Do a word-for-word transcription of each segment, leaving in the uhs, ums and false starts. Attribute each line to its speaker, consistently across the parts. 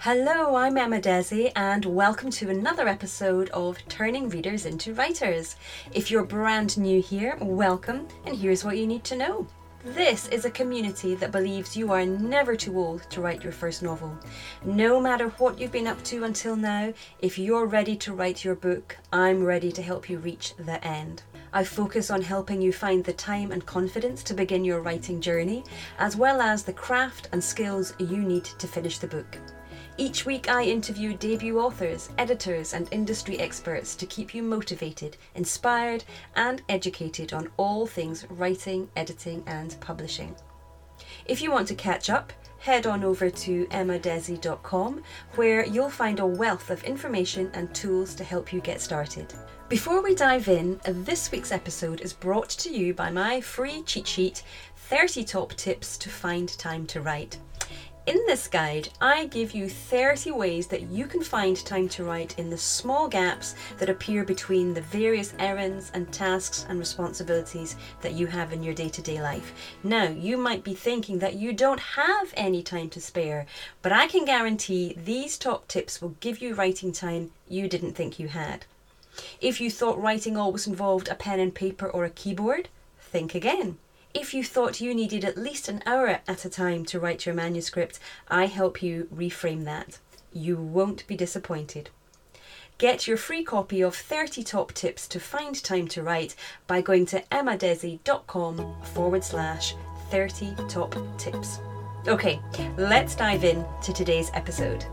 Speaker 1: Hello, I'm Emma Desi, and welcome to another episode of Turning Readers into Writers. If you're brand new here, welcome, and here's what you need to know. This is a community that believes you are never too old to write your first novel. No matter what you've been up to until now, if you're ready to write your book, I'm ready to help you reach the end. I focus on helping you find the time and confidence to begin your writing journey, as well as the craft and skills you need to finish the book. Each week I interview debut authors, editors and industry experts to keep you motivated, inspired and educated on all things writing, editing and publishing. If you want to catch up, head on over to emma desi dot com where you'll find a wealth of information and tools to help you get started. Before we dive in, this week's episode is brought to you by my free cheat sheet, thirty Top Tips to Find Time to Write. In this guide, I give you thirty ways that you can find time to write in the small gaps that appear between the various errands and tasks and responsibilities that you have in your day-to-day life. Now, you might be thinking that you don't have any time to spare, but I can guarantee these top tips will give you writing time you didn't think you had. If you thought writing always involved a pen and paper or a keyboard, think again. If you thought you needed at least an hour at a time to write your manuscript, I help you reframe that. You won't be disappointed. Get your free copy of thirty Top Tips to Find Time to Write by going to emma desi dot com forward slash 30 Top Tips. Okay, let's dive in to today's episode.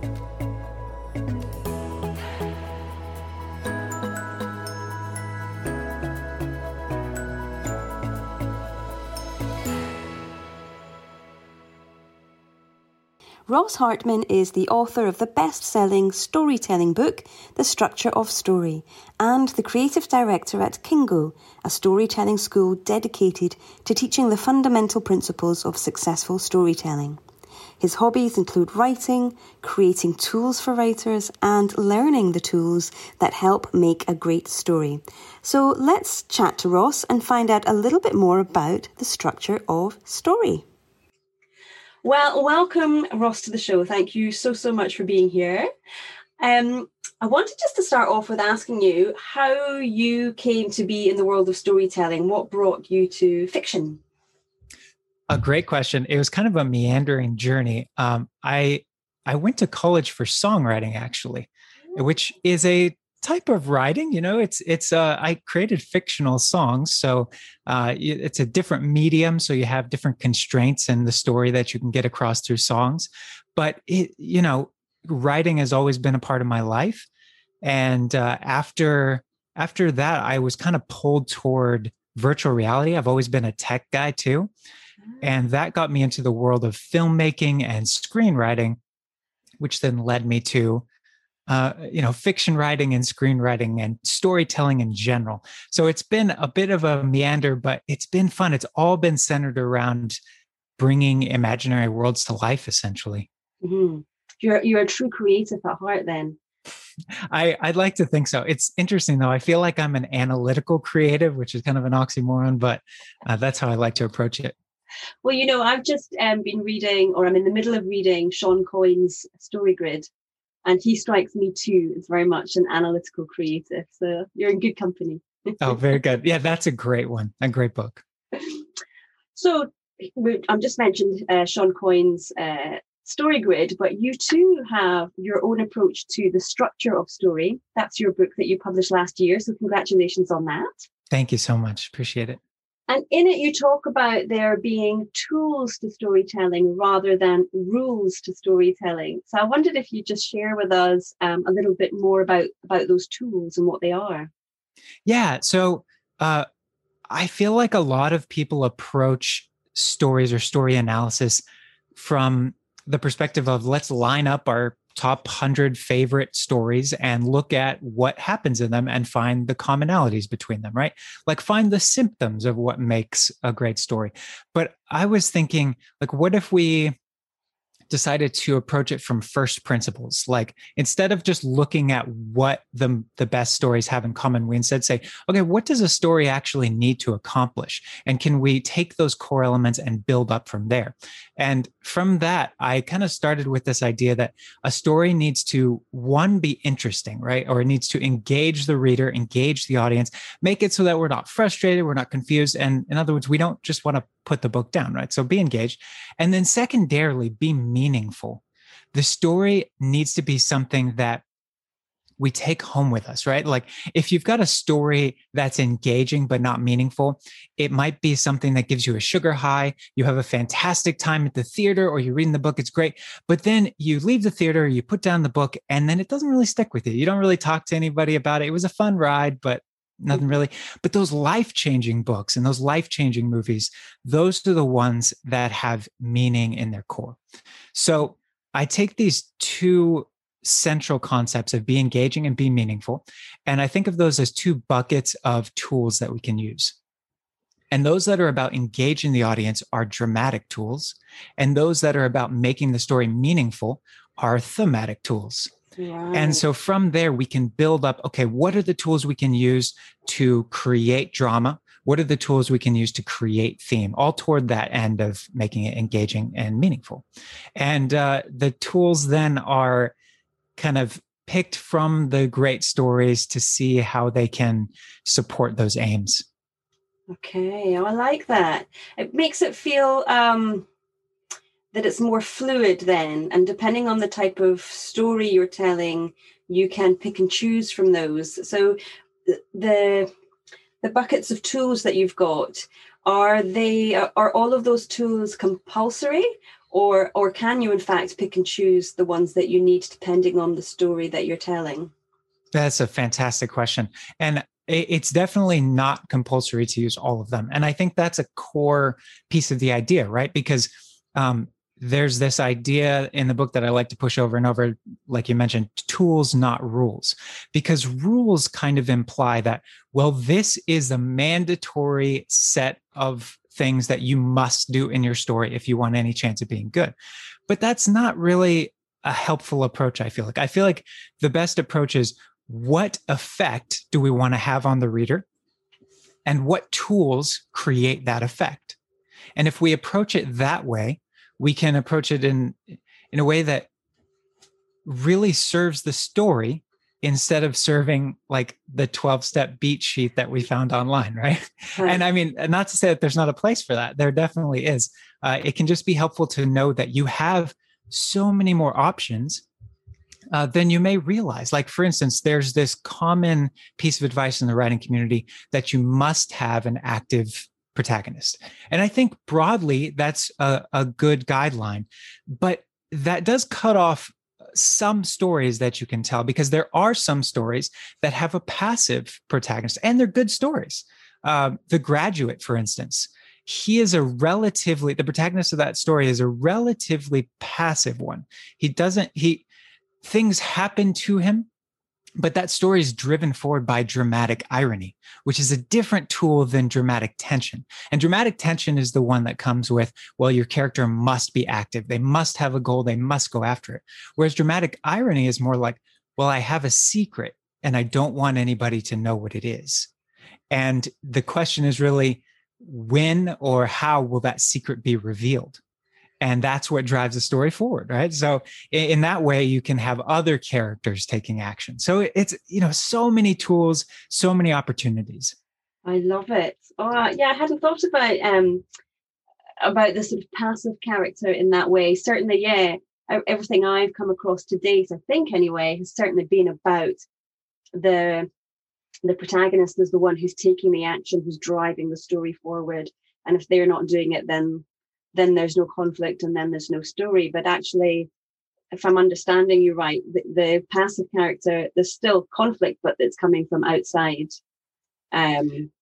Speaker 1: Ross Hartman is the author of the best-selling storytelling book, The Structure of Story, and the creative director at Kingo, a storytelling school dedicated to teaching the fundamental principles of successful storytelling. His hobbies include writing, creating tools for writers, and learning the tools that help make a great story. So let's chat to Ross and find out a little bit more about the structure of story. Well, welcome, Ross, to the show. Thank you so, so much for being here. Um, I wanted just to start off with asking you how you came to be in the world of storytelling. What brought you to fiction?
Speaker 2: A great question. It was kind of a meandering journey. Um, I I went to college for songwriting, actually, which is a type of writing. You know, it's it's. Uh, I created fictional songs, so uh, it's a different medium. So you have different constraints in the story that you can get across through songs. But it, you know, writing has always been a part of my life, and uh, after after that, I was kind of pulled toward virtual reality. I've always been a tech guy too, and that got me into the world of filmmaking and screenwriting, which then led me to Uh, you know, fiction writing and screenwriting and storytelling in general. So it's been a bit of a meander, but it's been fun. It's all been centered around bringing imaginary worlds to life, essentially.
Speaker 1: Mm-hmm. You're you're a true creative at heart, then.
Speaker 2: I, I'd like to think so. It's interesting, though. I feel like I'm an analytical creative, which is kind of an oxymoron, but uh, that's how I like to approach it.
Speaker 1: Well, you know, I've just um, been reading, or I'm in the middle of reading Sean Coyne's Story Grid. And he strikes me too as very much an analytical creative. So you're in good company.
Speaker 2: Oh, very good. Yeah, that's a great one. A great book.
Speaker 1: So I'm just mentioned uh, Sean Coyne's uh, Story Grid, but you too have your own approach to the structure of story. That's your book that you published last year. So congratulations on that.
Speaker 2: Thank you so much. Appreciate it.
Speaker 1: And in it, you talk about there being tools to storytelling rather than rules to storytelling. So I wondered if you'd just share with us um, a little bit more about, about those tools and what they are.
Speaker 2: Yeah. So uh, I feel like a lot of people approach stories or story analysis from the perspective of let's line up our top one hundred favorite stories and look at what happens in them and find the commonalities between them, right? Like find the symptoms of what makes a great story. But I was thinking, like, what if we decided to approach it from first principles. Like instead of just looking at what the, the best stories have in common, we instead say, okay, what does a story actually need to accomplish? And can we take those core elements and build up from there? And from that, I kind of started with this idea that a story needs to, one, be interesting, right? Or it needs to engage the reader, engage the audience, make it so that we're not frustrated, we're not confused. And in other words, we don't just want to put the book down, right? So be engaged. And then secondarily, be meaningful. The story needs to be something that we take home with us, right? Like if you've got a story that's engaging but not meaningful, it might be something that gives you a sugar high. You have a fantastic time at the theater or you're reading the book, it's great. But then you leave the theater, you put down the book, and then it doesn't really stick with you. You don't really talk to anybody about it. It was a fun ride, but nothing really. But those life-changing books and those life-changing movies, those are the ones that have meaning in their core. So I take these two central concepts of be engaging and be meaningful, and I think of those as two buckets of tools that we can use. And those that are about engaging the audience are dramatic tools, and those that are about making the story meaningful are thematic tools. Right. And so from there, we can build up, okay, what are the tools we can use to create drama? What are the tools we can use to create theme, all toward that end of making it engaging and meaningful? And uh, the tools then are kind of picked from the great stories to see how they can support those aims.
Speaker 1: Okay, I like that. It makes it feel um, that it's more fluid then, and depending on the type of story you're telling, you can pick and choose from those. So the the buckets of tools that you've got, are they are all of those tools compulsory? Or or can you, in fact, pick and choose the ones that you need depending on the story that you're telling?
Speaker 2: That's a fantastic question. And it's definitely not compulsory to use all of them. And I think that's a core piece of the idea, right? Because um, there's this idea in the book that I like to push over and over, like you mentioned, tools, not rules. Because rules kind of imply that, well, this is a mandatory set of things that you must do in your story if you want any chance of being good. But that's not really a helpful approach, I feel like. I feel like the best approach is, what effect do we want to have on the reader? And what tools create that effect? And if we approach it that way, we can approach it in, in a way that really serves the story instead of serving like the twelve-step beat sheet that we found online, right? right? And I mean, not to say that there's not a place for that. There definitely is. Uh, it can just be helpful to know that you have so many more options uh, than you may realize. Like, for instance, there's this common piece of advice in the writing community that you must have an active protagonist. And I think broadly, that's a, a good guideline. But that does cut off some stories that you can tell, because there are some stories that have a passive protagonist, and they're good stories. Uh, The Graduate, for instance, he is a relatively, the protagonist of that story is a relatively passive one. He doesn't, he, things happen to him, but that story is driven forward by dramatic irony, which is a different tool than dramatic tension. And dramatic tension is the one that comes with, well, your character must be active. They must have a goal. They must go after it. Whereas dramatic irony is more like, well, I have a secret and I don't want anybody to know what it is. And the question is really, when or how will that secret be revealed? And that's what drives the story forward, right? So in that way, you can have other characters taking action. So it's, you know, so many tools, so many opportunities.
Speaker 1: I love it. Oh, yeah, I hadn't thought about um about the sort of passive character in that way. Certainly, yeah, everything I've come across to date, I think anyway, has certainly been about the the protagonist is the one who's taking the action, who's driving the story forward. And if they're not doing it, then then there's no conflict and then there's no story. But actually, if I'm understanding you right, the, the passive character, there's still conflict, but it's coming from outside. Um,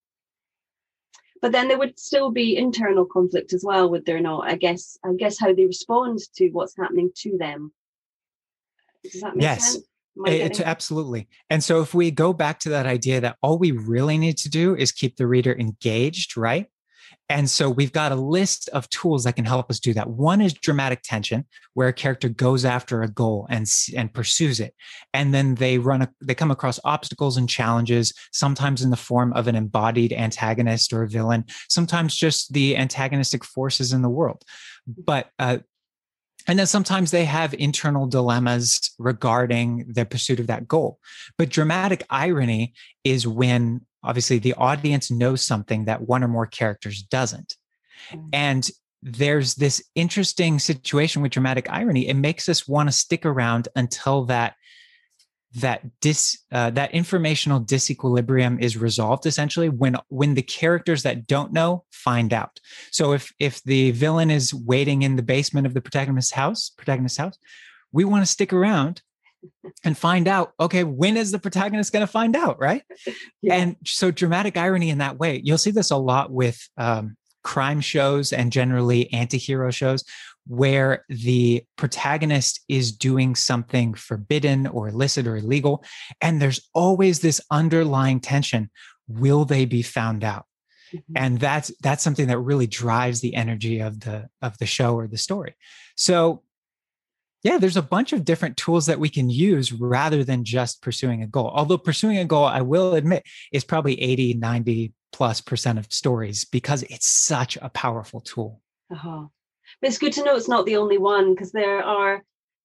Speaker 1: but then there would still be internal conflict as well, would there not? I guess, I guess how they respond to what's happening to them. Does that make
Speaker 2: yes.
Speaker 1: sense?
Speaker 2: It's absolutely. And so if we go back to that idea that all we really need to do is keep the reader engaged, right? And so we've got a list of tools that can help us do that. One is dramatic tension, where a character goes after a goal and, and pursues it. And then they run, a, they come across obstacles and challenges, sometimes in the form of an embodied antagonist or a villain, sometimes just the antagonistic forces in the world. But, uh, and then sometimes they have internal dilemmas regarding the pursuit of that goal. But dramatic irony is when obviously the audience knows something that one or more characters doesn't. Mm. And there's this interesting situation with dramatic irony. It makes us want to stick around until that that dis uh, that informational disequilibrium is resolved, essentially when when the characters that don't know find out. So if if the villain is waiting in the basement of the protagonist's house protagonist's house we want to stick around and find out, okay, when is the protagonist going to find out, right? Yeah. And so dramatic irony in that way, you'll see this a lot with um, crime shows and generally anti-hero shows, where the protagonist is doing something forbidden or illicit or illegal. And there's always this underlying tension. Will they be found out? Mm-hmm. And that's, that's something that really drives the energy of the, of the show or the story. So yeah, there's a bunch of different tools that we can use rather than just pursuing a goal. Although pursuing a goal, I will admit, is probably eighty, ninety plus percent of stories because it's such a powerful tool.
Speaker 1: Uh-huh. But it's good to know it's not the only one, because there are,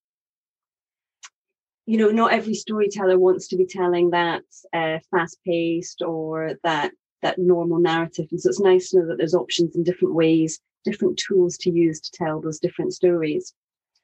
Speaker 1: you know, not every storyteller wants to be telling that uh, fast-paced or that that normal narrative. And so it's nice to know that there's options in different ways, different tools to use to tell those different stories.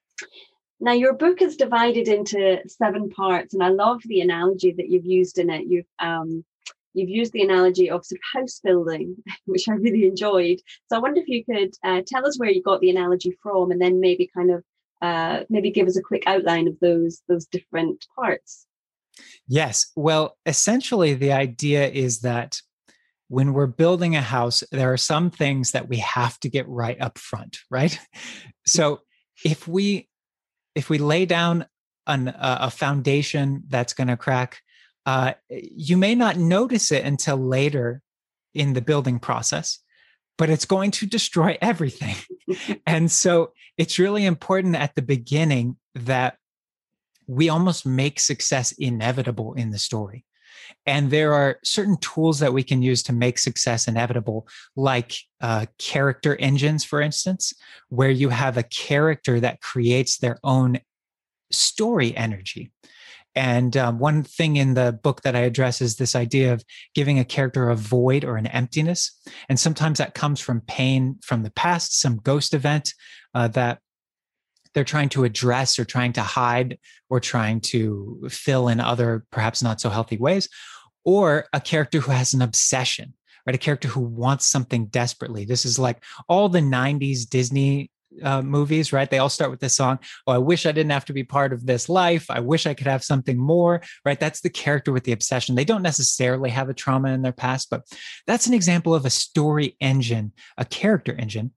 Speaker 1: Now, your book is divided into seven parts, and I love the analogy that you've used in it. You've um, you've used the analogy of sort of house building, which I really enjoyed. So I wonder if you could uh, tell us where you got the analogy from, and then maybe kind of uh, maybe give us a quick outline of those those different parts.
Speaker 2: Yes. Well, essentially, the idea is that when we're building a house, there are some things that we have to get right up front, right? So if we If we lay down an, uh, a foundation that's going to crack, uh, you may not notice it until later in the building process, but it's going to destroy everything. And so it's really important at the beginning that we almost make success inevitable in the story. And there are certain tools that we can use to make success inevitable, like uh, character engines, for instance, where you have a character that creates their own story energy. And um, one thing in the book that I address is this idea of giving a character a void or an emptiness. And sometimes that comes from pain from the past, some ghost event uh, that they're trying to address or trying to hide or trying to fill in other perhaps not so healthy ways, or a character who has an obsession, right? A character who wants something desperately. This is like all the nineties Disney uh, movies, right? They all start with this song. Oh, I wish I didn't have to be part of this life. I wish I could have something more, right? That's the character with the obsession. They don't necessarily have a trauma in their past, but that's an example of a story engine, a character engine.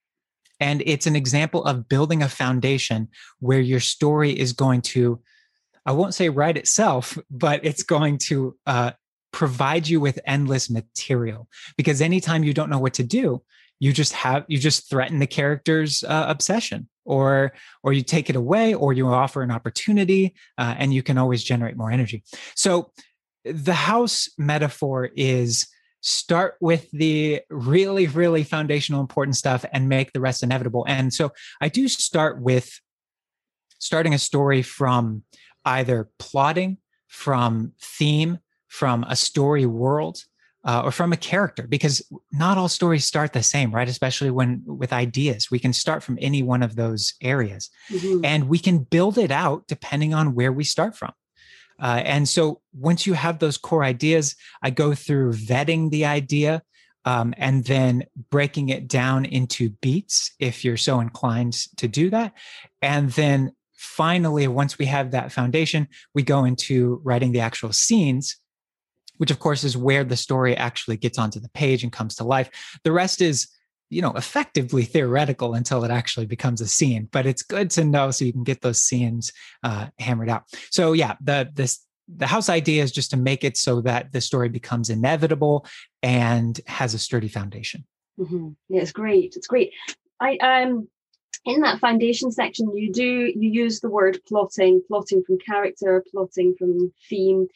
Speaker 2: And it's an example of building a foundation where your story is going to, I won't say write itself, but it's going to uh, provide you with endless material. Because anytime you don't know what to do, you just have, you just threaten the character's uh, obsession, or or you take it away, or you offer an opportunity, uh, and you can always generate more energy. So the house metaphor is, start with the really, really foundational important stuff and make the rest inevitable. And so I do start with starting a story from either plotting, from theme, from a story world, uh, or from a character, because not all stories start the same, right? Especially when with ideas, we can start from any one of those areas, mm-hmm. and we can build it out depending on where we start from. Uh, and so once you have those core ideas, I go through vetting the idea um, and then breaking it down into beats if you're so inclined to do that. And then finally, once we have that foundation, we go into writing the actual scenes, which of course is where the story actually gets onto the page and comes to life. The rest is, you know, effectively theoretical until it actually becomes a scene, but it's good to know so you can get those scenes uh, hammered out. So yeah, the, this, the house idea is just to make it so that the story becomes inevitable and has a sturdy foundation.
Speaker 1: Mm-hmm. Yeah, it's great. It's great. I um in that foundation section, you do you use the word plotting, plotting from character, plotting from theme.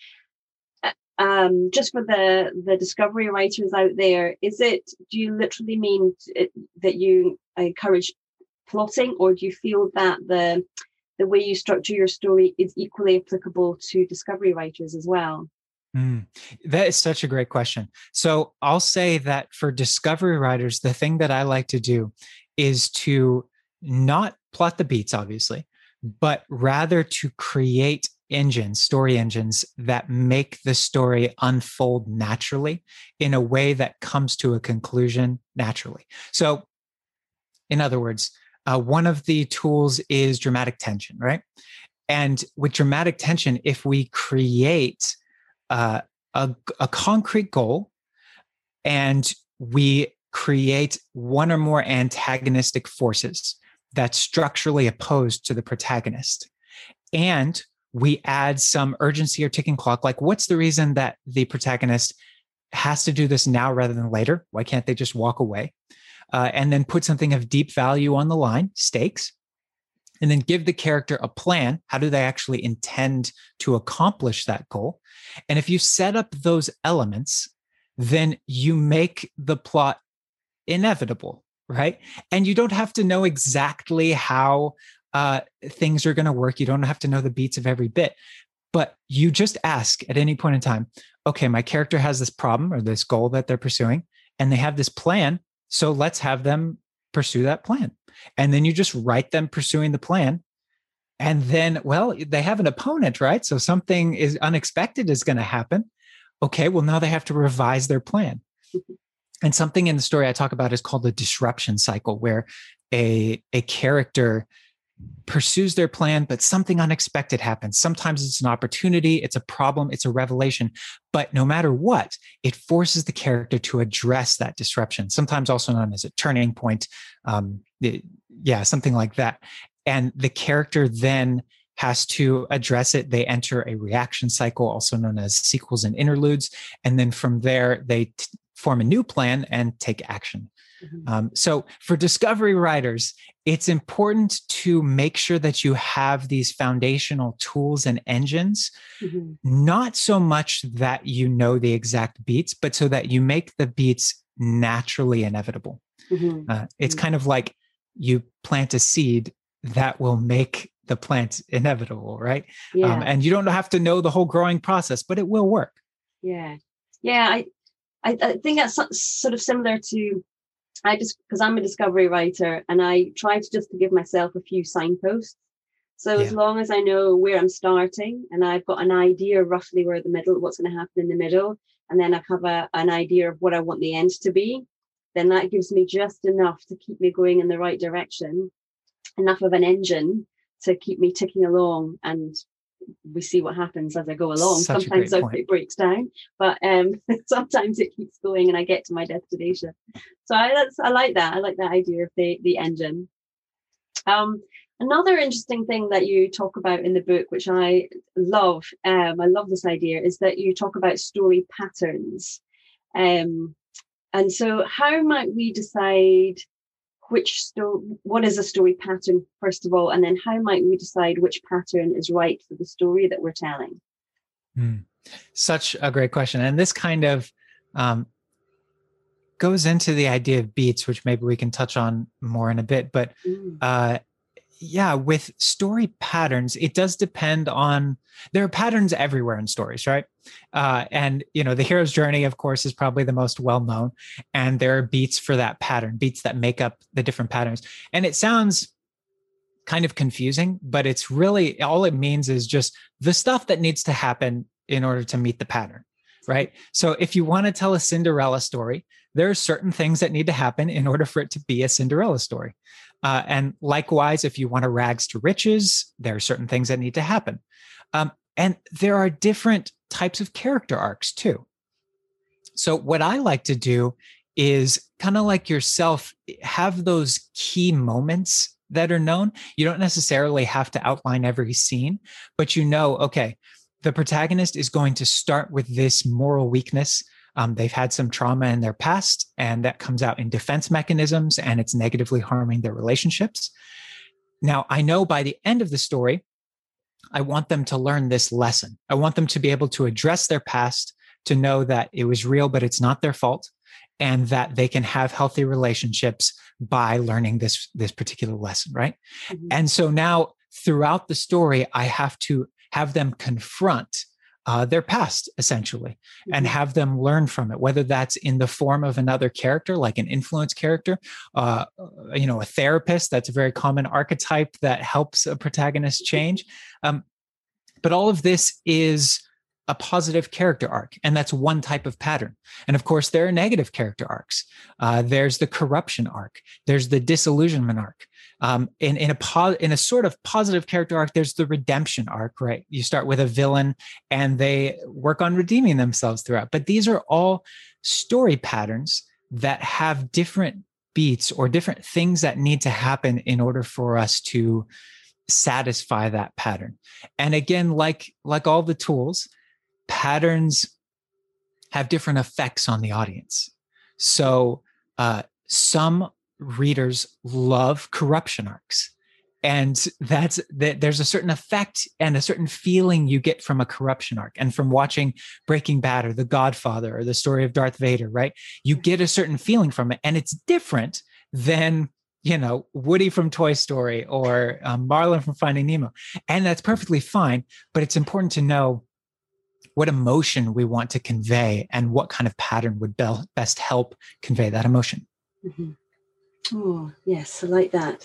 Speaker 1: Um, just for the the discovery writers out there, is it? Do you literally mean it, that you encourage plotting, or do you feel that the the way you structure your story is equally applicable to discovery writers as well?
Speaker 2: Mm, that is such a great question. So I'll say that for discovery writers, the thing that I like to do is to not plot the beats, obviously, but rather to create engines, story engines that make the story unfold naturally in a way that comes to a conclusion naturally. So, in other words, uh, one of the tools is dramatic tension, right? And with dramatic tension, if we create uh, a, a concrete goal and we create one or more antagonistic forces that's structurally opposed to the protagonist, and we add some urgency or ticking clock, like what's the reason that the protagonist has to do this now rather than later? Why can't they just walk away? Uh, and then put something of deep value on the line, stakes, and then give the character a plan. How do they actually intend to accomplish that goal? And if you set up those elements, then you make the plot inevitable, right? And you don't have to know exactly how uh, things are going to work. You don't have to know the beats of every bit, but you just ask at any point in time, okay, my character has this problem or this goal that they're pursuing, and they have this plan. So let's have them pursue that plan. And then you just write them pursuing the plan. And then, well, they have an opponent, right? So something is unexpected is going to happen. Okay, well, now they have to revise their plan. And something in the story I talk about is called the disruption cycle, where a, a character pursues their plan, but something unexpected happens. Sometimes it's an opportunity, it's a problem, it's a revelation. But no matter what, it forces the character to address that disruption, sometimes also known as a turning point. Um, it, yeah, something like that. And the character then has to address it. They enter a reaction cycle, also known as sequels and interludes. And then from there, they t- form a new plan and take action. Mm-hmm. Um, so for discovery writers, it's important to make sure that you have these foundational tools and engines, mm-hmm. not so much that you know the exact beats, but so that you make the beats naturally inevitable. Mm-hmm. Uh, it's mm-hmm. kind of like you plant a seed that will make the plant inevitable, right? Yeah. Um, and you don't have to know the whole growing process, but it will work.
Speaker 1: Yeah. Yeah. I, I, I think that's sort of similar to, I just, because I'm a discovery writer and I try to just to give myself a few signposts. So yeah. as long as I know where I'm starting and I've got an idea roughly where the middle, what's going to happen in the middle, and then I have a, an idea of what I want the end to be, then that gives me just enough to keep me going in the right direction, enough of an engine to keep me ticking along, and we see what happens as I go along. Such sometimes it breaks down, but um, sometimes it keeps going and I get to my destination. So I, that's, I like that. I like that idea of the, the engine. Um, another interesting thing that you talk about in the book, which I love, um, I love this idea, is that you talk about story patterns. Um, and so how might we decide which story, what is a story pattern, first of all, and then how might we decide which pattern is right for the story that we're telling?
Speaker 2: Mm, such a great question. And this kind of um, goes into the idea of beats, which maybe we can touch on more in a bit. But mm. uh, yeah, with story patterns, it does depend on, there are patterns everywhere in stories, right? Uh, and, you know, the hero's journey, of course, is probably the most well-known. And there are beats for that pattern, beats that make up the different patterns. And it sounds kind of confusing, but it's really, all it means is just the stuff that needs to happen in order to meet the pattern, right? So if you want to tell a Cinderella story, there are certain things that need to happen in order for it to be a Cinderella story. Uh, and likewise, if you want to rags to riches, there are certain things that need to happen. Um, and there are different types of character arcs too. So what I like to do is kind of like yourself, have those key moments that are known. You don't necessarily have to outline every scene, but you know, okay, the protagonist is going to start with this moral weakness. Um, they've had some trauma in their past, and that comes out in defense mechanisms, and it's negatively harming their relationships. Now, I know by the end of the story, I want them to learn this lesson. I want them to be able to address their past, to know that it was real, but it's not their fault, and that they can have healthy relationships by learning this, this particular lesson, right? Mm-hmm. And so now throughout the story, I have to have them confront uh, their past, essentially, mm-hmm. and have them learn from it, whether that's in the form of another character, like an influence character, uh, you know, a therapist. That's a very common archetype that helps a protagonist change. Um, but all of this is a positive character arc, and that's one type of pattern. And of course, there are negative character arcs. Uh, there's the corruption arc. There's the disillusionment arc. Um, in in a po- in a sort of positive character arc, there's the redemption arc. Right? You start with a villain, and they work on redeeming themselves throughout. But these are all story patterns that have different beats or different things that need to happen in order for us to satisfy that pattern. And again, like like all the tools, patterns have different effects on the audience. So uh, some readers love corruption arcs, and that's that. There's a certain effect and a certain feeling you get from a corruption arc, and from watching Breaking Bad or The Godfather or the story of Darth Vader, right? You get a certain feeling from it, and it's different than, you know, Woody from Toy Story or um, Marlin from Finding Nemo, and that's perfectly fine. But it's important to know what emotion we want to convey and what kind of pattern would be- best help convey that emotion.
Speaker 1: Mm-hmm. Oh, yes, I like that.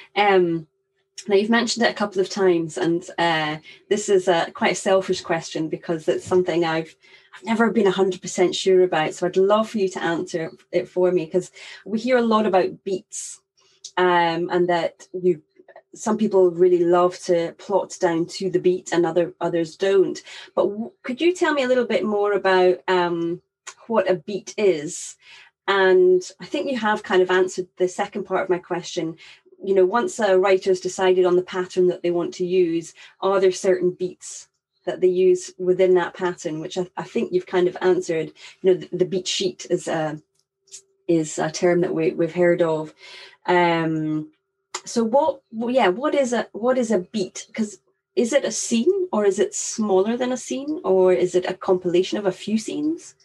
Speaker 1: Um, now, you've mentioned it a couple of times, and uh, this is a, quite a selfish question because it's something I've I've never been one hundred percent sure about. So I'd love for you to answer it for me, because we hear a lot about beats, um, and that you some people really love to plot down to the beat and other others don't. But w- could you tell me a little bit more about um, what a beat is? And I think you have kind of answered the second part of my question. You know, once a writer's decided on the pattern that they want to use, are there certain beats that they use within that pattern, which I, I think you've kind of answered. You know, the, the beat sheet is a, is a term that we, we've heard of. Um, so what, well, yeah, what is a, what is a beat? Because is it a scene, or is it smaller than a scene, or is it a compilation of a few scenes?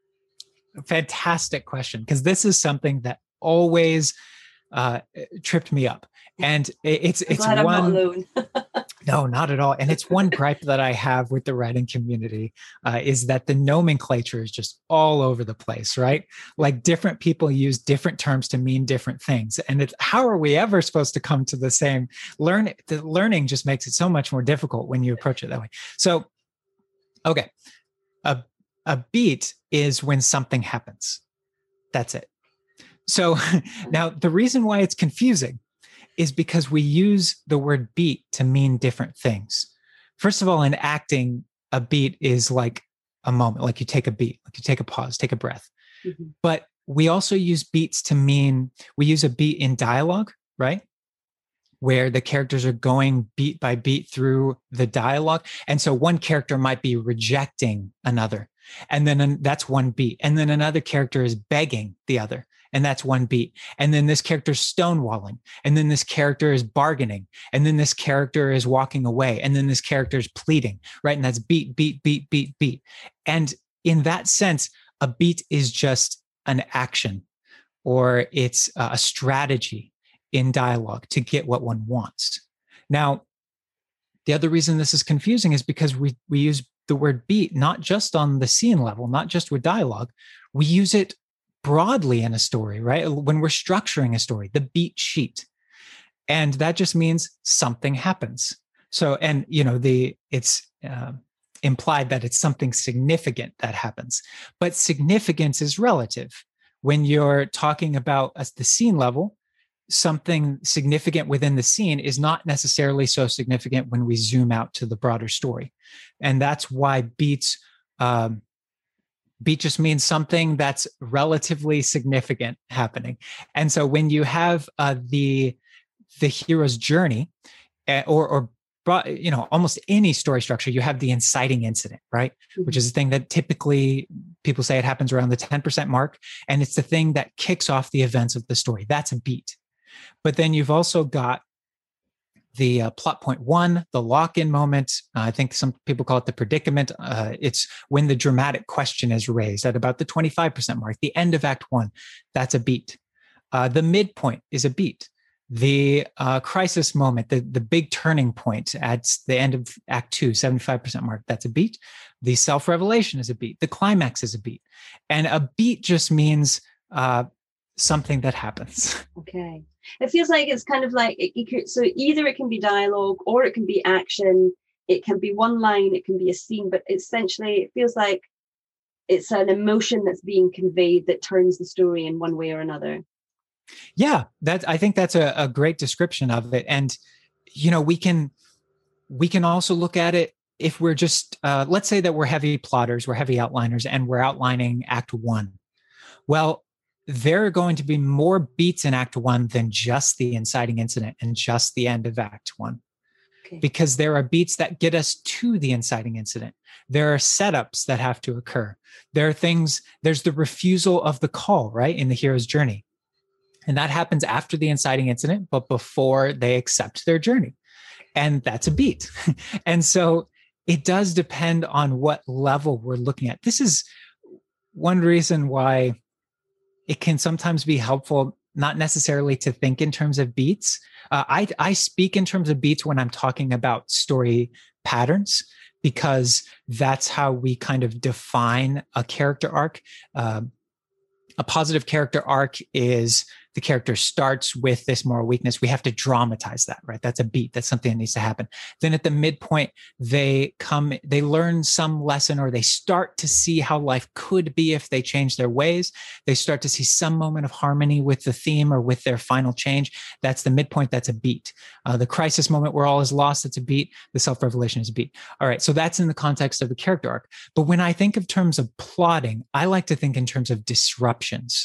Speaker 2: Fantastic question, because this is something that always uh, tripped me up, and it's
Speaker 1: I'm
Speaker 2: it's
Speaker 1: glad
Speaker 2: one.
Speaker 1: I'm not alone.
Speaker 2: No, not at all. And it's one gripe that I have with the writing community uh, is that the nomenclature is just all over the place, right? Like different people use different terms to mean different things, and it's, how are we ever supposed to come to the same learn? The learning just makes it so much more difficult when you approach it that way. So, okay, a A beat is when something happens. That's it. So now the reason why it's confusing is because we use the word beat to mean different things. First of all, in acting, a beat is like a moment, like you take a beat, like you take a pause, take a breath. Mm-hmm. But we also use beats to mean, we use a beat in dialogue, right? Where the characters are going beat by beat through the dialogue. And so one character might be rejecting another, and then that's one beat. And then another character is begging the other, and that's one beat. And then this character is stonewalling. And then this character is bargaining. And then this character is walking away. And then this character is pleading, right? And that's beat, beat, beat, beat, beat. And in that sense, a beat is just an action, or it's a strategy in dialogue to get what one wants. Now, the other reason this is confusing is because we, we use the word beat not just on the scene level, not just with dialogue. We use it broadly in a story, right? When we're structuring a story, the beat sheet. And that just means something happens. So, and, you know, the it's uh, implied that it's something significant that happens. But significance is relative. When you're talking about uh, the scene level, something significant within the scene is not necessarily so significant when we zoom out to the broader story. And that's why beats, um, beat just means something that's relatively significant happening. And so when you have uh, the, the hero's journey, uh, or, or, you know, almost any story structure, you have the inciting incident, right? Mm-hmm. Which is a thing that typically people say it happens around the ten percent mark, and it's the thing that kicks off the events of the story. That's a beat. But then you've also got the uh, plot point one, the lock-in moment. Uh, I think some people call it the predicament. Uh, it's when the dramatic question is raised at about the twenty-five percent mark, the end of act one. That's a beat. Uh, the midpoint is a beat. The uh, crisis moment, the, the big turning point at the end of act two, seventy-five percent mark, that's a beat. The self-revelation is a beat. The climax is a beat. And a beat just means uh, something that happens.
Speaker 1: Okay. It feels like it's kind of like, it, you could, so either it can be dialogue or it can be action. It can be one line, it can be a scene, but essentially it feels like it's an emotion that's being conveyed that turns the story in one way or another.
Speaker 2: Yeah, that I think that's a, a great description of it. And, you know, we can, we can also look at it if we're just, uh, let's say that we're heavy plotters, we're heavy outliners, and we're outlining act one. Well, there are going to be more beats in act one than just the inciting incident and just the end of act one. Okay. Because there are beats that get us to the inciting incident. There are setups that have to occur. There are things, there's the refusal of the call, right, in the hero's journey. And that happens after the inciting incident, but before they accept their journey. And that's a beat. And so it does depend on what level we're looking at. This is one reason why it can sometimes be helpful, not necessarily to think in terms of beats. Uh, I, I speak in terms of beats when I'm talking about story patterns, because that's how we kind of define a character arc. Uh, a positive character arc is the character starts with this moral weakness. We have to dramatize that, right? That's a beat. That's something that needs to happen. Then at the midpoint, they come, they learn some lesson, or they start to see how life could be if they change their ways. They start to see some moment of harmony with the theme or with their final change. That's the midpoint. That's a beat. Uh, the crisis moment where all is lost, that's a beat. The self-revelation is a beat. All right. So that's in the context of the character arc. But when I think of terms of plotting, I like to think in terms of disruptions.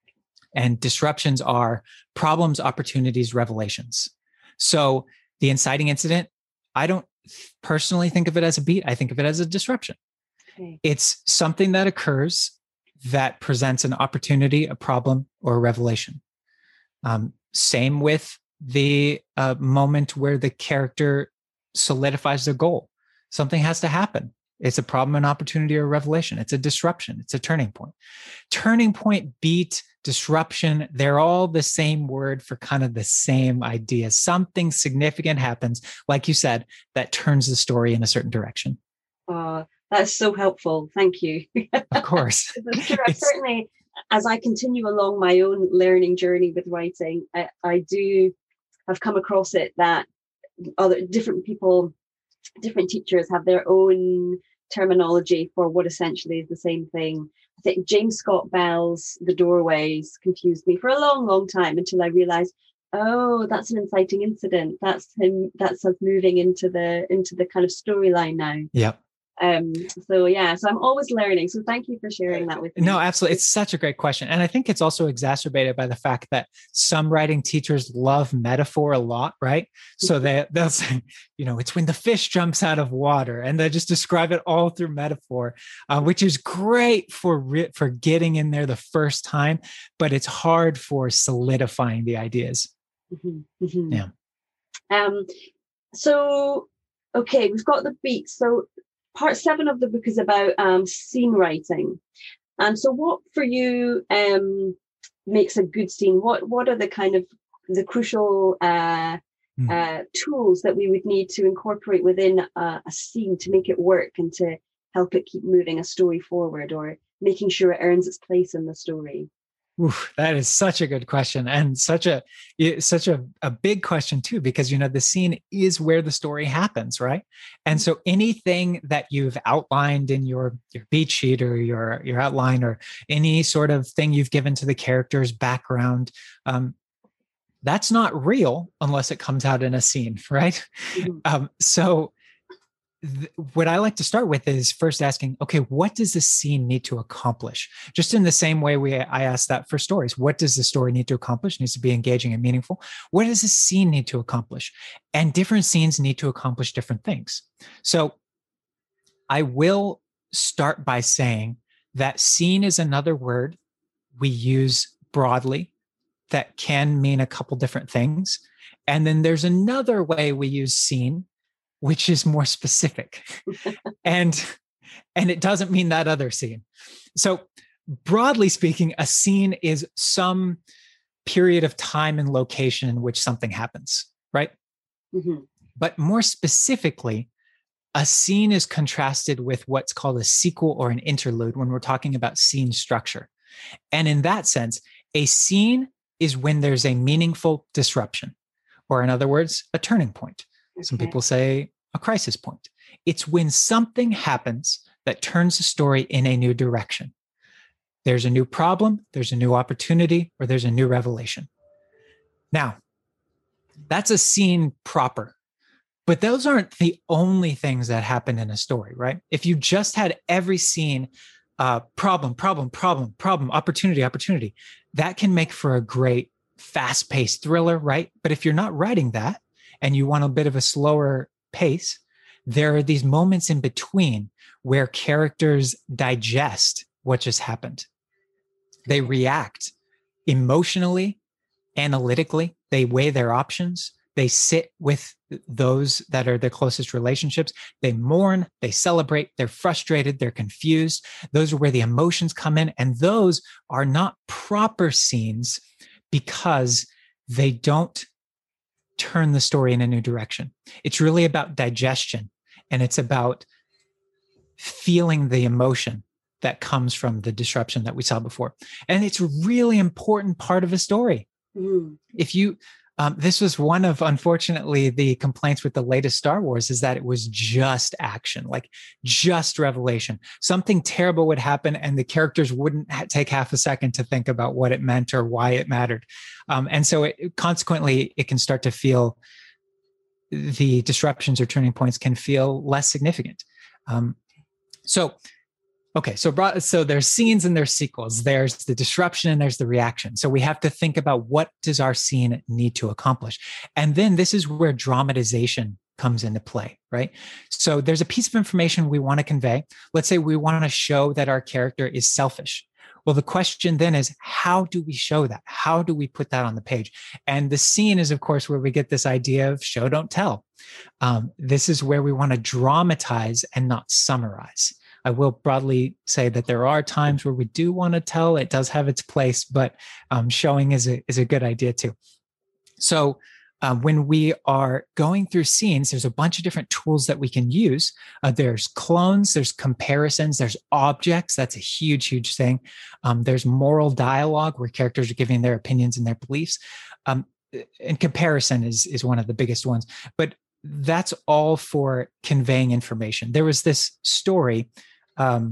Speaker 2: And disruptions are problems, opportunities, revelations. So the inciting incident, I don't personally think of it as a beat. I think of it as a disruption. Okay. It's something that occurs that presents an opportunity, a problem, or a revelation. Um, same with the uh, moment where the character solidifies their goal. Something has to happen. It's a problem, an opportunity, or a revelation. It's a disruption. It's a turning point. Turning point, beat, disruption, they're all the same word for kind of the same idea. Something significant happens, like you said, that turns the story in a certain direction.
Speaker 1: Oh, that's so helpful. Thank you.
Speaker 2: Of course.
Speaker 1: Certainly, as I continue along my own learning journey with writing, I, I do have come across it that other different people, different teachers have their own terminology for what essentially is the same thing. I think James Scott Bell's The Doorways confused me for a long, long time until I realized, oh, that's an inciting incident. That's him. That's us moving into the into the kind of storyline now.
Speaker 2: Yep.
Speaker 1: Um, so yeah, so I'm always learning. So thank you for sharing that with me.
Speaker 2: No, absolutely. It's such a great question. And I think it's also exacerbated by the fact that some writing teachers love metaphor a lot, right? So they, they'll say, you know, it's when the fish jumps out of water, and they just describe it all through metaphor, uh, which is great for, re- for getting in there the first time, but it's hard for solidifying the ideas.
Speaker 1: Mm-hmm. Mm-hmm.
Speaker 2: Yeah.
Speaker 1: Um, so, okay, we've got the beats. So part seven of the book is about um, scene writing. And so what for you um, makes a good scene? What what are the kind of the crucial uh, mm. uh, tools that we would need to incorporate within a, a scene to make it work and to help it keep moving a story forward, or making sure it earns its place in the story?
Speaker 2: Oof, that is such a good question, and such a such a, a big question too, because, you know, the scene is where the story happens, right? And so anything that you've outlined in your your beat sheet or your your outline, or any sort of thing you've given to the character's background, um, that's not real unless it comes out in a scene, right? Mm-hmm. Um, so th- what I like to start with is first asking, okay, what does the scene need to accomplish? Just in the same way we I asked that for stories. What does the story need to accomplish? It needs to be engaging and meaningful. What does the scene need to accomplish? And different scenes need to accomplish different things. So I will start by saying that scene is another word we use broadly that can mean a couple different things. And then there's another way we use scene, which is more specific. and and it doesn't mean that other scene. So broadly speaking, a scene is some period of time and location in which something happens, right? Mm-hmm. But more specifically, a scene is contrasted with what's called a sequel or an interlude when we're talking about scene structure. And in that sense, a scene is when there's a meaningful disruption, or in other words, a turning point. Okay. Some people say a crisis point. It's when something happens that turns the story in a new direction. There's a new problem, there's a new opportunity, or there's a new revelation. Now, that's a scene proper. But those aren't the only things that happen in a story, right? If you just had every scene, uh, problem, problem, problem, problem, opportunity, opportunity, that can make for a great fast-paced thriller, right? But if you're not writing that and you want a bit of a slower pace, there are these moments in between where characters digest what just happened. They react emotionally, analytically, they weigh their options. They sit with those that are their closest relationships. They mourn, they celebrate, they're frustrated, they're confused. Those are where the emotions come in. And those are not proper scenes because they don't turn the story in a new direction. It's really about digestion, and it's about feeling the emotion that comes from the disruption that we saw before. And it's a really important part of a story. Mm. If you... Um, this was one of, unfortunately, the complaints with the latest Star Wars is that it was just action, like just revelation. Something terrible would happen and the characters wouldn't ha- take half a second to think about what it meant or why it mattered. Um, and so it, consequently, it can start to feel, the disruptions or turning points can feel less significant. Um, so Okay, so so there's scenes and there's sequels. There's the disruption and there's the reaction. So we have to think about, what does our scene need to accomplish? And then this is where dramatization comes into play, right? So there's a piece of information we want to convey. Let's say we want to show that our character is selfish. Well, the question then is, how do we show that? How do we put that on the page? And the scene is, of course, where we get this idea of show, don't tell. Um, this is where we want to dramatize and not summarize. I will broadly say that there are times where we do want to tell. It does have its place, but um, showing is a, is a good idea too. So um, when we are going through scenes, there's a bunch of different tools that we can use. Uh, there's clones, there's comparisons, there's objects. That's a huge, huge thing. Um, there's moral dialogue where characters are giving their opinions and their beliefs. Um, and comparison is, is one of the biggest ones. But that's all for conveying information. There was this story um,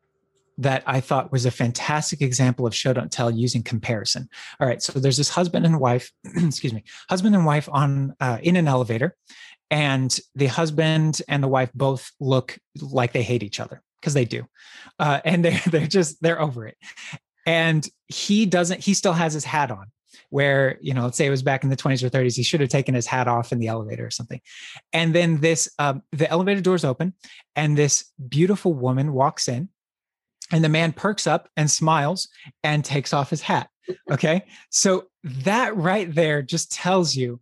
Speaker 2: that I thought was a fantastic example of show, don't tell using comparison. All right. So there's this husband and wife, excuse me, husband and wife on uh, in an elevator, and the husband and the wife both look like they hate each other, because they do. Uh, and they're, they're just, they're over it. And he doesn't, he still has his hat on, where, you know, let's say it was back in the twenties or thirties, he should have taken his hat off in the elevator or something. And then this, um, the elevator doors open and this beautiful woman walks in, and the man perks up and smiles and takes off his hat. Okay. So that right there just tells you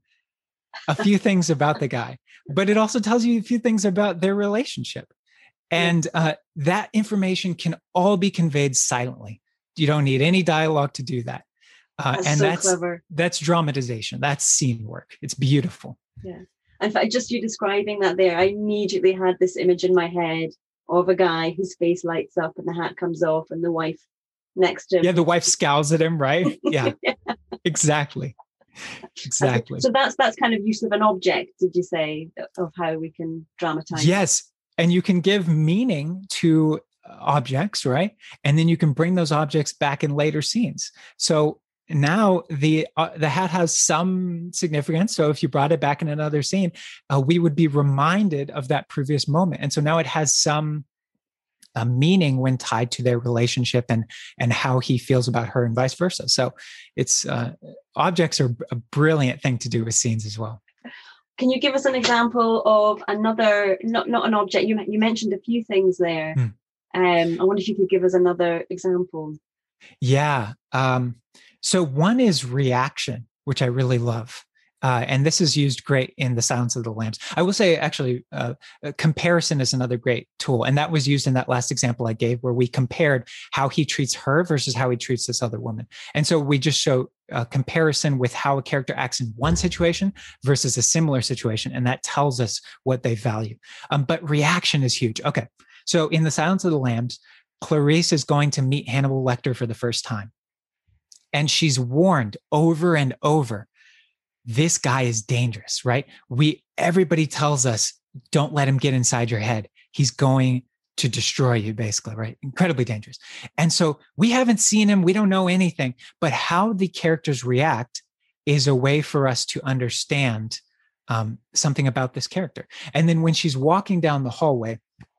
Speaker 2: a few things about the guy, but it also tells you a few things about their relationship. And uh, that information can all be conveyed silently. You don't need any dialogue to do that. Uh,
Speaker 1: that's
Speaker 2: and
Speaker 1: so
Speaker 2: that's
Speaker 1: clever.
Speaker 2: That's dramatization. That's scene work. It's beautiful.
Speaker 1: Yeah. In fact, just you describing that there, I immediately had this image in my head of a guy whose face lights up and the hat comes off, and the wife next to him.
Speaker 2: Yeah, the wife scowls at him, right? Yeah, yeah. Exactly. Exactly.
Speaker 1: So that's that's kind of use of an object, did you say, of how we can dramatize?
Speaker 2: Yes. And you can give meaning to objects, right? And then you can bring those objects back in later scenes. So now the uh, the hat has some significance. So if you brought it back in another scene, uh, we would be reminded of that previous moment. And so now it has some uh, meaning when tied to their relationship and and how he feels about her and vice versa. So it's uh, objects are a brilliant thing to do with scenes as well.
Speaker 1: Can you give us an example of another, not not an object? You you mentioned a few things there. Hmm. Um, I wonder if you could give us another example.
Speaker 2: Yeah. Um, so one is reaction, which I really love. Uh, and this is used great in The Silence of the Lambs. I will say, actually, uh, comparison is another great tool. And that was used in that last example I gave, where we compared how he treats her versus how he treats this other woman. And so we just show a comparison with how a character acts in one situation versus a similar situation. And that tells us what they value. Um, but reaction is huge. Okay. So in The Silence of the Lambs, Clarice is going to meet Hannibal Lecter for the first time. And she's warned over and over, this guy is dangerous, right? We, everybody tells us, don't let him get inside your head. He's going to destroy you, basically, right? Incredibly dangerous. And so we haven't seen him. We don't know anything, but how the characters react is a way for us to understand um, something about this character. And then when she's walking down the hallway,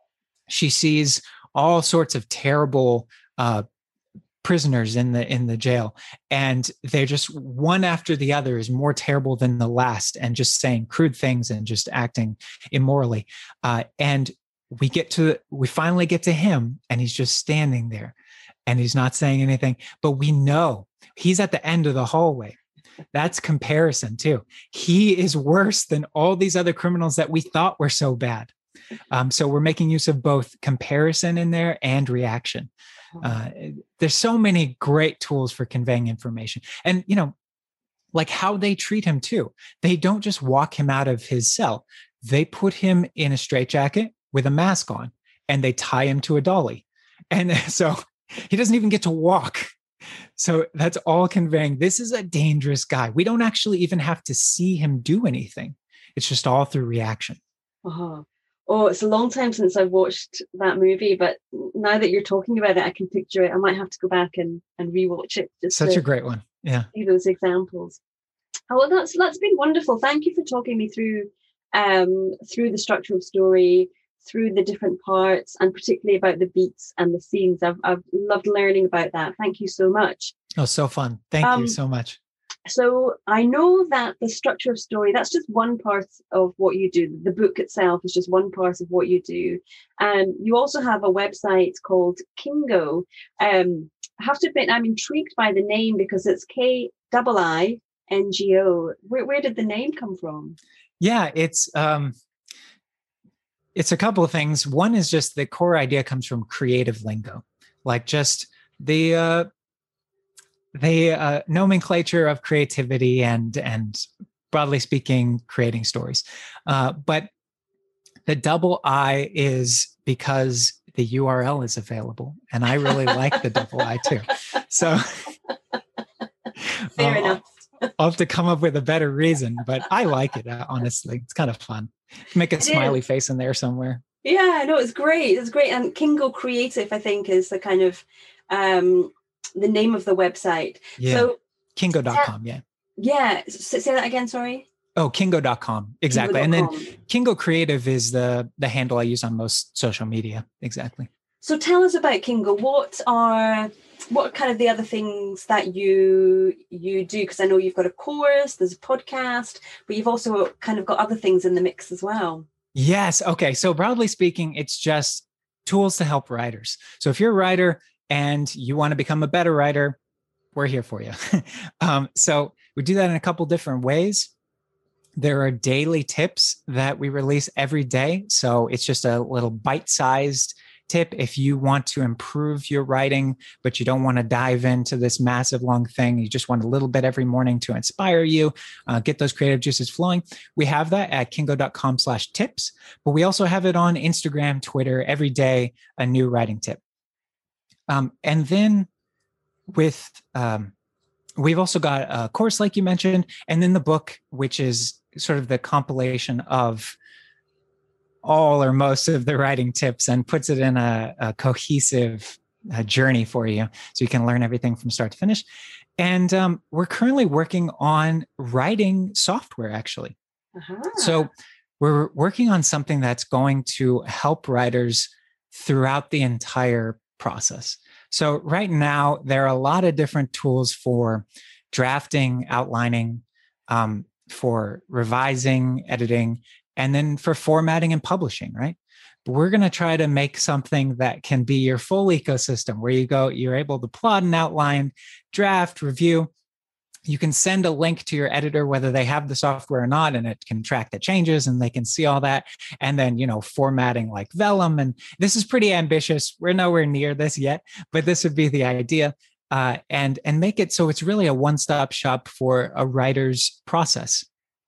Speaker 2: she sees all sorts of terrible uh, prisoners in the in the jail, and they're just one after the other is more terrible than the last, and just saying crude things and just acting immorally. Uh, and we get to we finally get to him, and he's just standing there, and he's not saying anything. But we know he's at the end of the hallway. That's comparison too. He is worse than all these other criminals that we thought were so bad. Um, so we're making use of both comparison in there and reaction. Uh, there's so many great tools for conveying information. And, you know, like how they treat him too. They don't just walk him out of his cell. They put him in a straitjacket with a mask on, and they tie him to a dolly. And so he doesn't even get to walk. So that's all conveying, this is a dangerous guy. We don't actually even have to see him do anything. It's just all through reaction.
Speaker 1: Uh-huh. Oh, it's a long time since I've watched that movie, but now that you're talking about it, I can picture it. I might have to go back and, and rewatch it. Just
Speaker 2: Such a great one. Yeah.
Speaker 1: See those examples. Oh, well, that's that's been wonderful. Thank you for talking me through um, through the structure of story, through the different parts, and particularly about the beats and the scenes. I've I've loved learning about that. Thank you so much.
Speaker 2: Oh, so fun. Thank um, you so much.
Speaker 1: So I know that the structure of story, that's just one part of what you do. The book itself is just one part of what you do. And you also have a website called Kingo. Um, I have to admit, I'm intrigued by the name because it's K I I N G O. Where, where did the name come from?
Speaker 2: Yeah, it's um, it's a couple of things. One is just the core idea comes from creative lingo, like just the... Uh, the uh, nomenclature of creativity and, and broadly speaking, creating stories. Uh, but the double I is because the U R L is available. And I really like the double I too. So
Speaker 1: fair uh, enough.
Speaker 2: I'll have to come up with a better reason, but I like it, uh, honestly. It's kind of fun. Make a it smiley is. face in there somewhere.
Speaker 1: Yeah, no, it's great. It's great. And Kingo Creative, I think, is the kind of... Um, the name of the website.
Speaker 2: Yeah.
Speaker 1: So
Speaker 2: Kingo dot com. Yeah.
Speaker 1: Yeah. Say that again. Sorry.
Speaker 2: Oh, Kingo dot com. Exactly. Kingo dot com. And then Kingo Creative is the, the handle I use on most social media. Exactly.
Speaker 1: So tell us about Kingo. What are, what are kind of the other things that you, you do? Because I know you've got a course, there's a podcast, but you've also kind of got other things in the mix as well.
Speaker 2: Yes. Okay. So broadly speaking, it's just tools to help writers. So if you're a writer and you want to become a better writer, we're here for you. um, so we do that in a couple different ways. There are daily tips that we release every day. So it's just a little bite-sized tip if you want to improve your writing, but you don't want to dive into this massive long thing. You just want a little bit every morning to inspire you, uh, get those creative juices flowing. We have that at kingo dot com slash tips, but we also have it on Instagram, Twitter, every day, a new writing tip. Um, and then with, um, we've also got a course, like you mentioned, and then the book, which is sort of the compilation of all or most of the writing tips and puts it in a, a cohesive uh, journey for you. So you can learn everything from start to finish. And um, we're currently working on writing software, actually. Uh-huh. So we're working on something that's going to help writers throughout the entire process. So right now, there are a lot of different tools for drafting, outlining, um, for revising, editing, and then for formatting and publishing, right? But we're going to try to make something that can be your full ecosystem where you go, you're able to plot an outline, draft, review. You can send a link to your editor, whether they have the software or not, and it can track the changes and they can see all that. And then, you know, formatting like Vellum. And this is pretty ambitious. We're nowhere near this yet, but this would be the idea. Uh, and, and make it so it's really a one-stop shop for a writer's process.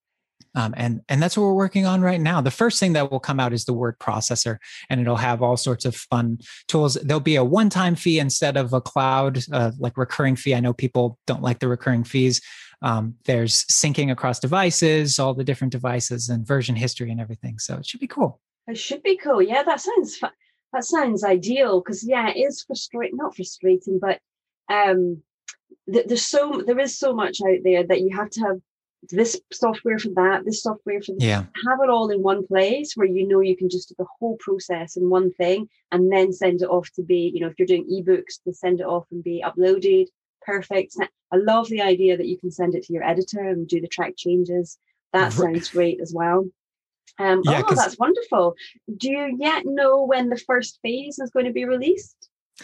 Speaker 2: Um, and, and that's what we're working on right now. The first thing that will come out is the word processor, and it'll have all sorts of fun tools. There'll be a one-time fee instead of a cloud, uh, like recurring fee. I know people don't like the recurring fees. Um, there's syncing across devices, all the different devices, and version history and everything. So it should be cool.
Speaker 1: It should be cool. Yeah, that sounds fu- that sounds ideal, because yeah, it is frustrating, not frustrating, but um, th- there's so there is so much out there that you have to have this software for that, this software for this.
Speaker 2: Yeah.
Speaker 1: Have it all in one place where you know you can just do the whole process in one thing and then send it off to be, you know, if you're doing ebooks, to send it off and be uploaded. Perfect. I love the idea that you can send it to your editor and do the track changes. That sounds great as well. Um, yeah, oh, that's wonderful. Do you yet know when the first phase is going to be released?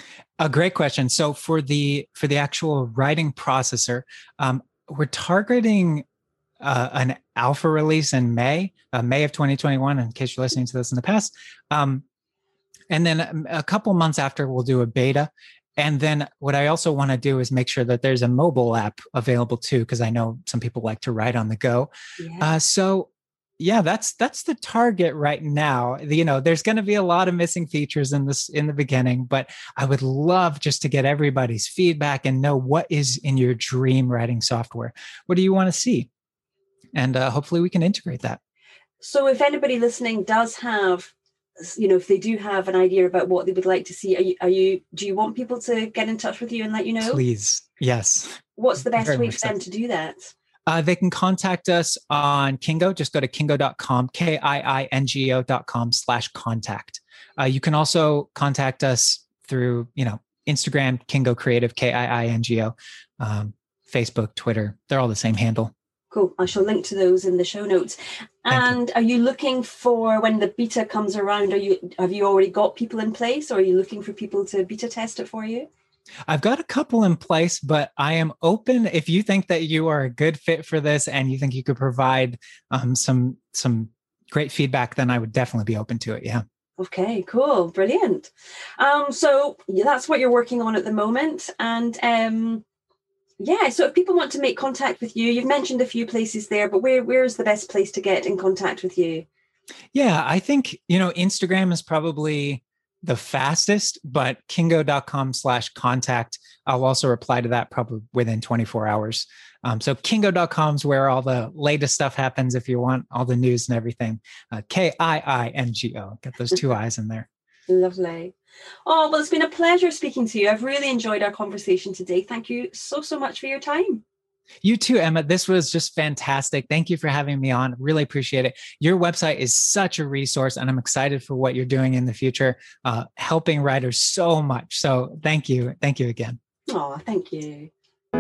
Speaker 2: A great question. So for the for the actual writing processor, um, we're targeting Uh, an alpha release in May, uh, May of twenty twenty-one, in case you're listening to this in the past. Um, and then a couple months after, we'll do a beta. And then what I also want to do is make sure that there's a mobile app available too, because I know some people like to write on the go. Yeah. Uh, so yeah, that's that's the target right now. You know, there's going to be a lot of missing features in this in the beginning, but I would love just to get everybody's feedback and know what is in your dream writing software. What do you want to see? And uh, hopefully we can integrate that.
Speaker 1: So if anybody listening does have, you know, if they do have an idea about what they would like to see, are you, are you do you want people to get in touch with you and let you know?
Speaker 2: Please. Yes.
Speaker 1: What's the best Very way for them so. to do that?
Speaker 2: Uh, they can contact us on Kingo. Just go to kingo dot com, K I I N G O dot com slash contact. Uh, you can also contact us through, you know, Instagram, Kingo Creative, K I I N G O, um, Facebook, Twitter. They're all the same handle.
Speaker 1: Cool. I shall link to those in the show notes. And you. Are you looking for, when the beta comes around, are you have you already got people in place, or are you looking for people to beta test it for you?
Speaker 2: I've got a couple in place, but I am open. If you think that you are a good fit for this and you think you could provide um, some some great feedback, then I would definitely be open to it. Yeah.
Speaker 1: Okay, cool. Brilliant. Um, so yeah, that's what you're working on at the moment. And um, yeah, so if people want to make contact with you, you've mentioned a few places there, but where where's the best place to get in contact with you?
Speaker 2: Yeah, I think, you know, Instagram is probably the fastest, but kingo dot com slash contact. I'll also reply to that probably within twenty-four hours. Um, so kingo dot com is where all the latest stuff happens if you want all the news and everything. Uh, K I I N G O. Get those two I's in there.
Speaker 1: Lovely. Oh, well, it's been a pleasure speaking to you. I've really enjoyed our conversation today. Thank you so, so much for your time.
Speaker 2: You too, Emma. This was just fantastic. Thank you for having me on. Really appreciate it. Your website is such a resource, and I'm excited for what you're doing in the future, uh, helping writers so much. So thank you. Thank you again.
Speaker 1: Oh, thank you.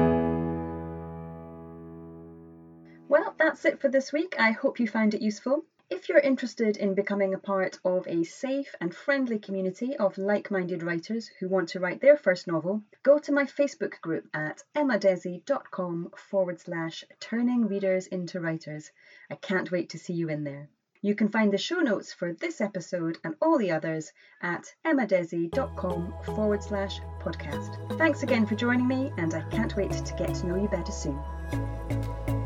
Speaker 1: Well, that's it for this week. I hope you found it useful. If you're interested in becoming a part of a safe and friendly community of like-minded writers who want to write their first novel, go to my Facebook group at emmadesi.com forward slash turning readers into writers. I can't wait to see you in there. You can find the show notes for this episode and all the others at emmadesi.com forward slash podcast. Thanks again for joining me, and I can't wait to get to know you better soon.